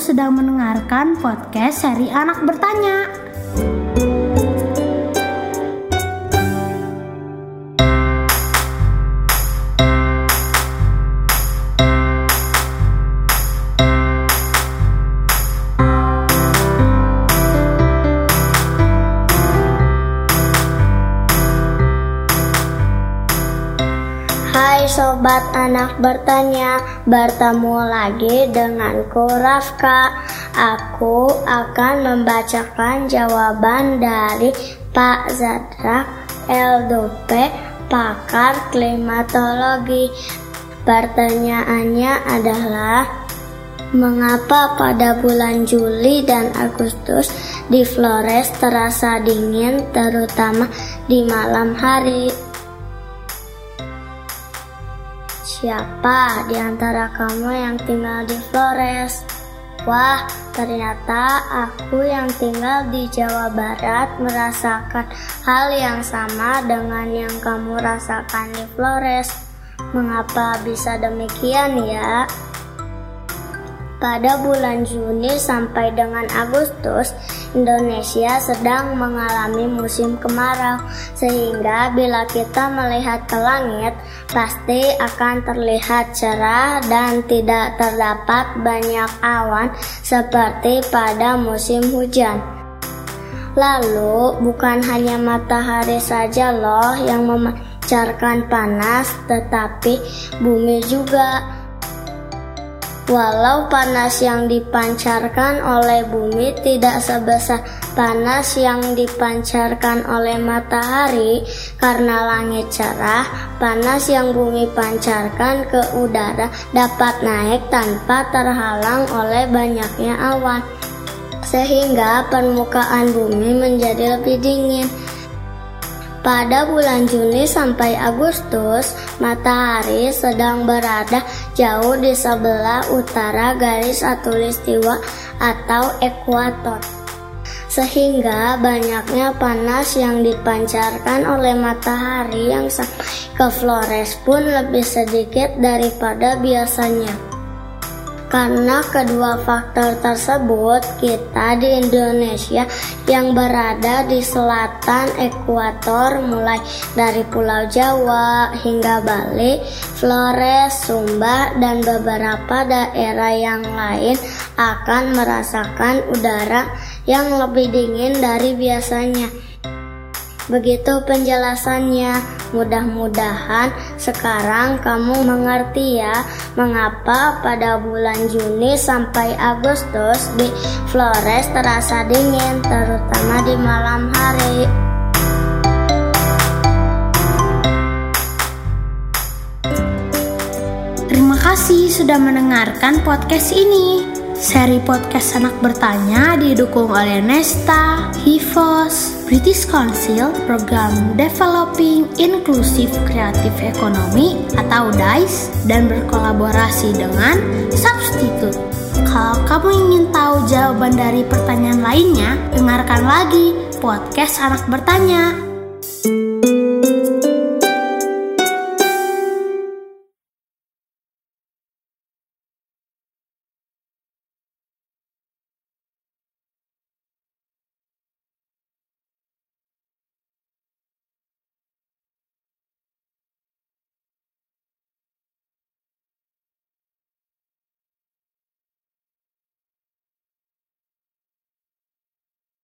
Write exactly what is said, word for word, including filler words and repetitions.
sedang mendengarkan podcast seri Anak Bertanya. Hai Sobat Anak Bertanya, bertemu lagi denganku Rafka. Aku akan membacakan jawaban dari Pak Zadrak L D P, pakar klimatologi. Pertanyaannya adalah, mengapa pada bulan Juli dan Agustus di Flores terasa dingin, terutama di malam hari? Siapa di antara kamu yang tinggal di Flores? Wah, ternyata aku yang tinggal di Jawa Barat merasakan hal yang sama dengan yang kamu rasakan di Flores. Mengapa bisa demikian ya? Pada bulan Juni sampai dengan Agustus, Indonesia sedang mengalami musim kemarau, sehingga bila kita melihat ke langit, pasti akan terlihat cerah dan tidak terdapat banyak awan seperti pada musim hujan. Lalu, bukan hanya matahari saja loh yang memancarkan panas, tetapi bumi juga. Walau panas yang dipancarkan oleh bumi tidak sebesar panas yang dipancarkan oleh matahari, karena langit cerah, panas yang bumi pancarkan ke udara dapat naik tanpa terhalang oleh banyaknya awan, sehingga permukaan bumi menjadi lebih dingin. Pada bulan Juni sampai Agustus, matahari sedang berada jauh di sebelah utara garis khatulistiwa atau ekuator, sehingga banyaknya panas yang dipancarkan oleh matahari yang sampai ke Flores pun lebih sedikit daripada biasanya. Karena kedua faktor tersebut, kita di Indonesia yang berada di selatan ekuator, mulai dari Pulau Jawa hingga Bali, Flores, Sumba, dan beberapa daerah yang lain akan merasakan udara yang lebih dingin dari biasanya. Begitu penjelasannya. Mudah-mudahan sekarang kamu mengerti ya, mengapa pada bulan Juni sampai Agustus di Flores terasa dingin, terutama di malam hari. Terima kasih sudah mendengarkan podcast ini. Seri podcast Anak Bertanya didukung oleh Nesta, Hivos, British Council, Program Developing Inclusive Creative Economy atau D I C E, dan berkolaborasi dengan Substitute. Kalau kamu ingin tahu jawaban dari pertanyaan lainnya, dengarkan lagi podcast Anak Bertanya.